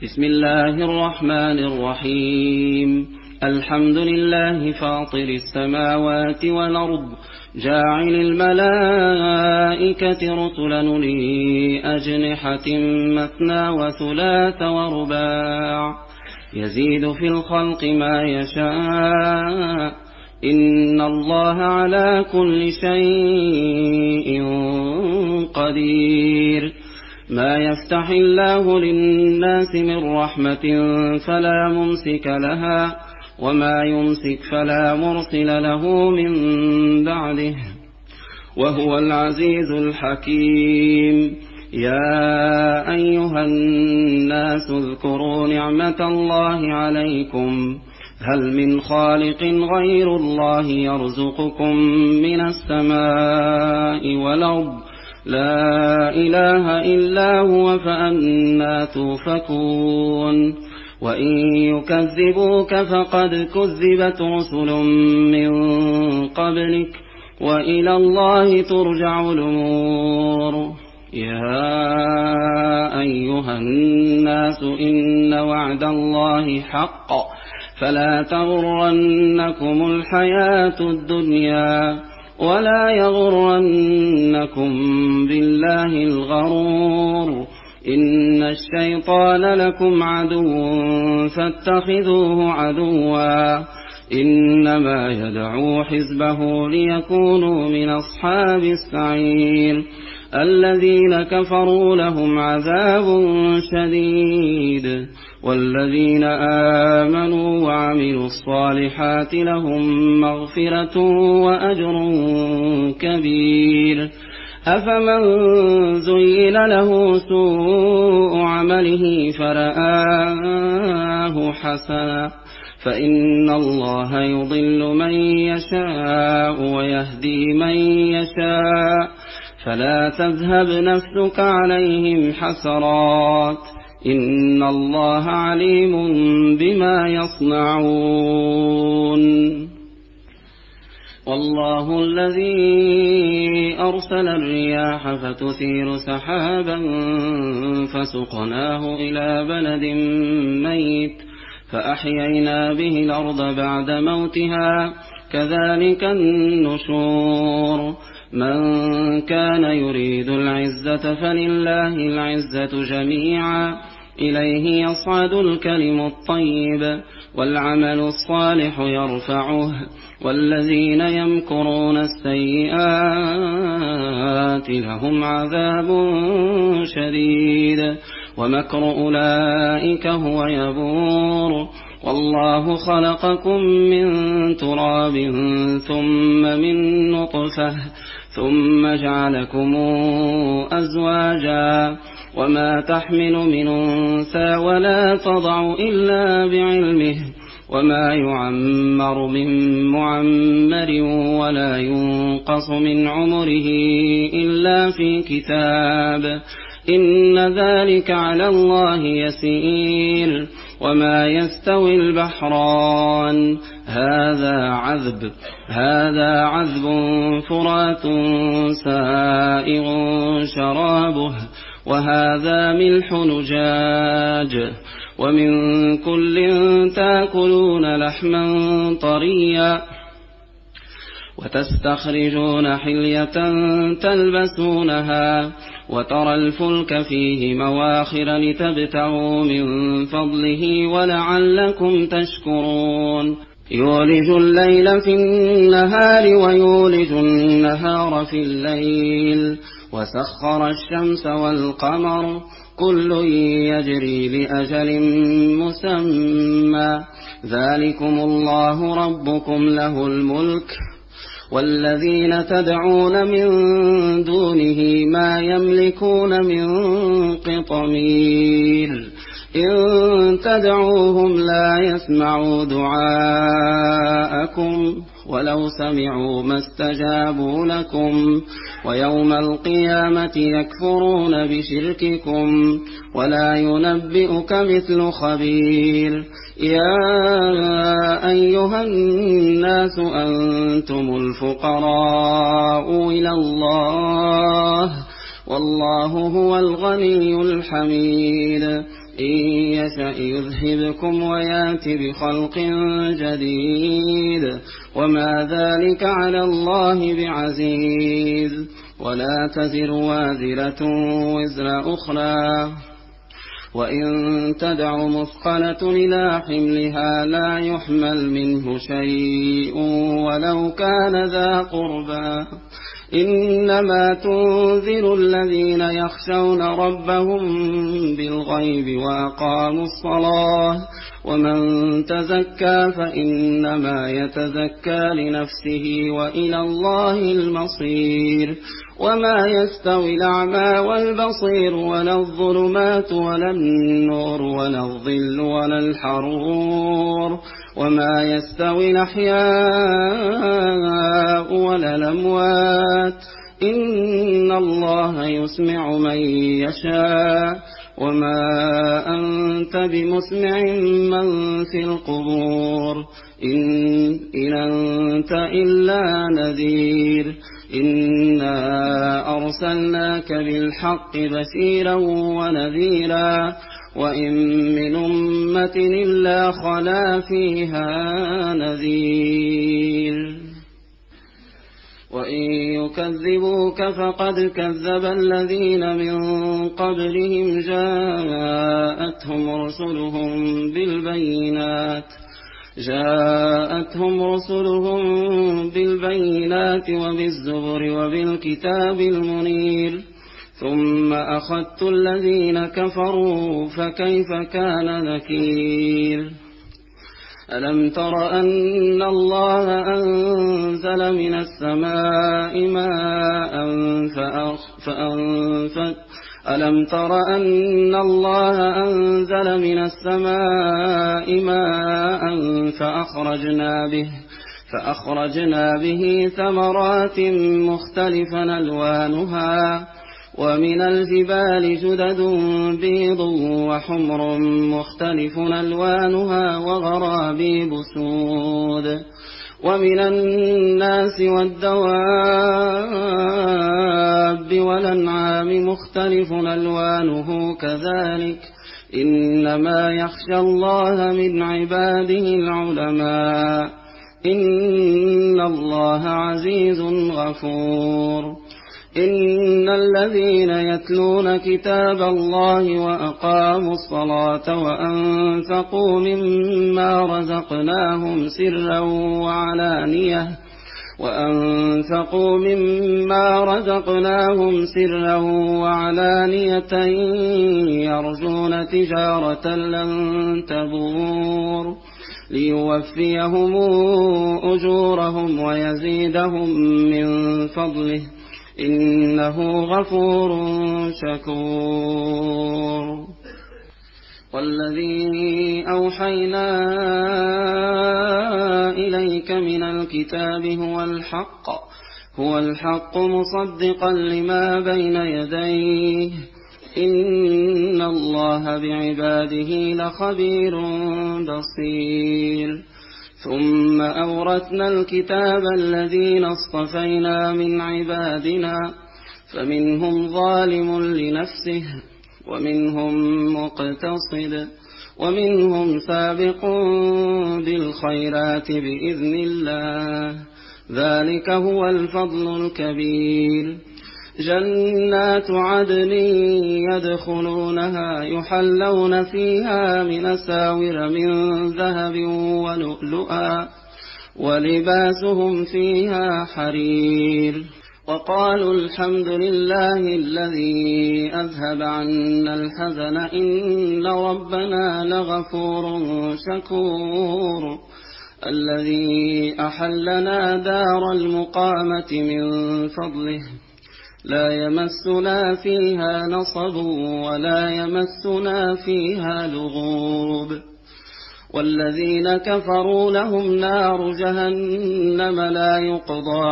بسم الله الرحمن الرحيم. الحمد لله فاطر السماوات والأرض جاعل الملائكة رسلا أولي أجنحة مثنى وثلاث ورباع يزيد في الخلق ما يشاء إن الله على كل شيء قدير. ما يفتح الله للناس من رحمة فلا ممسك لها وما يمسك فلا مرسل له من بعده وهو العزيز الحكيم. يا أيها الناس اذكروا نعمة الله عليكم هل من خالق غير الله يرزقكم من السماء والأرض لا إله إلا هو فأنى توفكون. وإن يكذبوك فقد كذبت رسل من قبلك وإلى الله ترجع الأمور. يا أيها الناس إن وعد الله حق فلا تغرنكم الحياة الدنيا ولا يغرنكم بالله الغرور. إن الشيطان لكم عدو فاتخذوه عدوا إنما يدعو حزبه ليكونوا من أصحاب السعير. الذين كفروا لهم عذاب شديد والذين آمنوا وعملوا الصالحات لهم مغفرة وأجر كبير. أفمن زين له سوء عمله فرآه حسنا فإن الله يضل من يشاء ويهدي من يشاء فلا تذهب نفسك عليهم حسرات إن الله عليم بما يصنعون. والله الذي أرسل الرياح فتثير سحابا فسقناه إلى بلد ميت فأحيينا به الأرض بعد موتها كذلك النشور. من كان يريد العزة فلله العزة جميعا إليه يصعد الكلم الطيب والعمل الصالح يرفعه والذين يمكرون السيئات لهم عذاب شديد ومكر أولئك هو يبور. والله خلقكم من تراب ثم من نطفة ثم جعلكم أزواجا وما تحمل من أنثى ولا تضع إلا بعلمه وما يعمر من معمر ولا ينقص من عمره إلا في كتاب إن ذلك على الله يسير. وما يستوي البحران هذا عذب فرات سائغ شرابه وهذا ملح نجاج ومن كل تاكلون لحما طريا وتستخرجون حلية تلبسونها وترى الفلك فيه مواخر لتبتغوا من فضله ولعلكم تشكرون. يولج الليل في النهار ويولج النهار في الليل وسخر الشمس والقمر كل يجري لأجل مسمى ذلكم الله ربكم له الملك والذين تدعون من دونه ما يملكون من قطمير. إن تدعوهم لا يسمعوا دعاءكم ولو سمعوا ما استجابوا لكم ويوم القيامة يكفرون بشرككم ولا ينبئك مثل خبير. يا أيها الناس أنتم الفقراء إلى الله والله هو الغني الحميد إن يشأ يذهبكم ويات بخلق جديد وما ذلك على الله بعزيز ولا تزر وازرة وزر أخرى وإن تدع مثقلة إلى حملها لا يحمل منه شيء ولو كان ذا قربى إنما تنذر الذين يخشون ربهم بالغيب وأقاموا الصلاة ومن تزكى فإنما يتزكى لنفسه وإلى الله المصير وما يستوي الأعمى والبصير ولا الظلمات ولا النور ولا الظل ولا الحرور وما يستوي الأحياء ولا الأموات إن الله يسمع من يشاء وما أنت بمسمع من في القبور إن أنت إلا نذير إنا أرسلناك بالحق بشيرا ونذيرا وإن من أمة إلا خلا فيها نذير وإن يكذبوك فقد كذب الذين من قبلهم جاءتهم رسلهم بالبينات وبالزبر وبالكتاب المنير ثم أخذت الذين كفروا فكيف كان نكير ألم تر أن الله أنزل من السماء ماء ألم تر أن الله أنزل من السماء ماء فأخرجنا به ثمرات مختلفا ألوانها ومن الجبال جدد بيض وحمر مختلف ألوانها وغرابيب سود ومن الناس والدواب والأنعام مختلف ألوانه كذلك إنما يخشى الله من عباده العلماء إن الله عزيز غفور إن الذين يتلون كتاب الله وأقاموا الصلاة وأنفقوا مما رزقناهم سرا وعلانية يرجون تجارة لن تبور ليوفيهم أجورهم ويزيدهم من فضله إنه غفور شكور والذي أوحينا إليك من الكتاب هو الحق مصدقا لما بين يديه إن الله بعباده لخبير بصير ثم أورثنا الكتاب الذين اصطفينا من عبادنا فمنهم ظالم لنفسه ومنهم مقتصد ومنهم سابق بالخيرات بإذن الله ذلك هو الفضل الكبير جنات عدن يدخلونها يحلون فيها من أساور من ذهب ولؤلؤا ولباسهم فيها حرير وقالوا الحمد لله الذي أذهب عنا الحزن إن ربنا لغفور شكور الذي أحلنا دار المقامة من فضله لا يمسنا فيها نصب ولا يمسنا فيها لغوب والذين كفروا لهم نار جهنم لا يقضى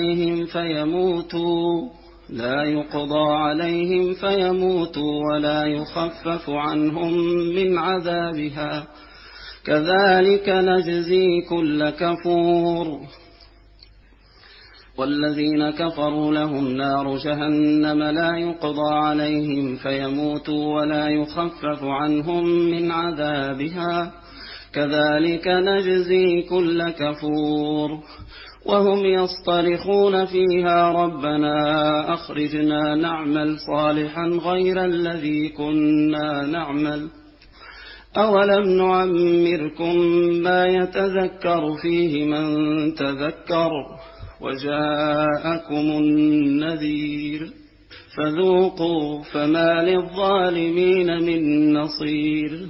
عليهم فيموتوا ولا يخفف عنهم من عذابها كذلك نجزي كل كفور والذين كفروا لهم نار جهنم لا يقضى عليهم فيموتوا ولا يخفف عنهم من عذابها كذلك نجزي كل كفور وهم يصطرخون فيها ربنا أخرجنا نعمل صالحا غير الذي كنا نعمل أولم نعمركم ما يتذكر فيه من تذكر وجاءكم النذير فذوقوا فما للظالمين من نصير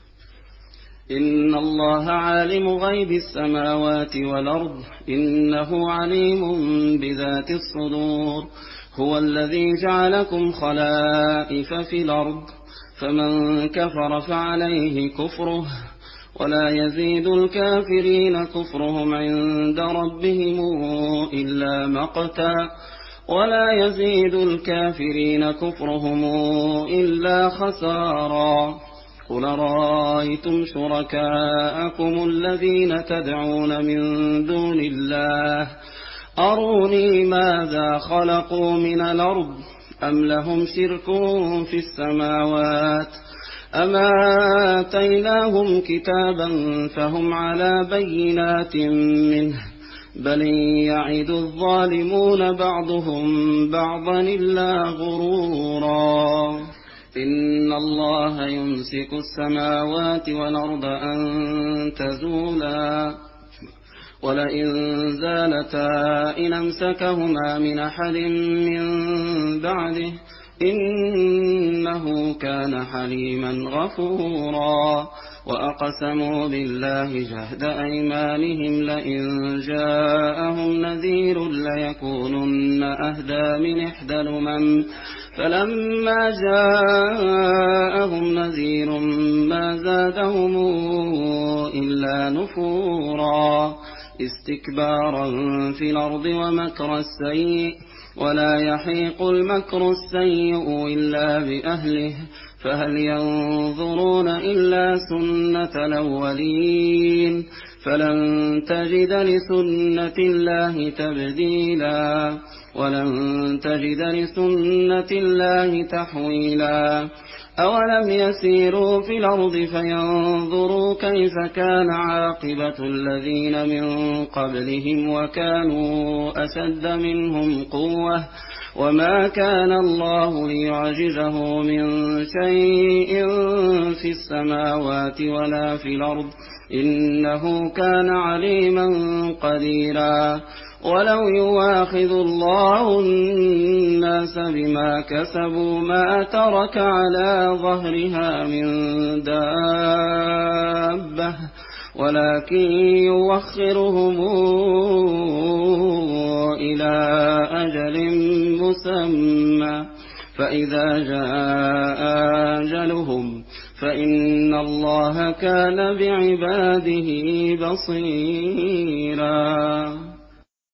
إن الله عالم غيب السماوات والأرض إنه عليم بذات الصدور هو الذي جعلكم خلائف في الأرض فمن كفر فعليه كفره ولا يزيد الكافرين كفرهم عند ربهم إلا مقتا ولا يزيد الكافرين كفرهم إلا خسارا قل رأيتم شركاءكم الذين تدعون من دون الله أروني ماذا خلقوا من الأرض أم لهم شرك في السماوات أما آتيناهم كتابا فهم على بينات منه بل يعد الظالمون بعضهم بعضا إلا غرورا إن الله يمسك السماوات والأرض أن تزولا ولئن زالتا إن أمسكهما من أحد من بعده إنه كان حليما غفورا وأقسموا بالله جهد أيمانهم لئن جاءهم نذير ليكونن أهدى من إحدى الأمم فلما جاءهم نذير ما زادهم إلا نفورا استكبارا في الأرض ومكر السيء ولا يحيق المكر السيء إلا بأهله فهل ينظرون إلا سنة الأولين فلن تجد لسنة الله تبديلا ولن تجد لسنة الله تحويلا أولم يسيروا في الأرض فينظروا كيف كان عاقبة الذين من قبلهم وكانوا أشد منهم قوة وما كان الله ليعجزه من شيء في السماوات ولا في الأرض إنه كان عليما قديرا ولو يواخذ الله الناس بما كسبوا ما ترك على ظهرها من دابة ولكن يوخرهم إلى أجل مسمى فإذا جاء أجلهم فإن الله كان بعباده بصيرا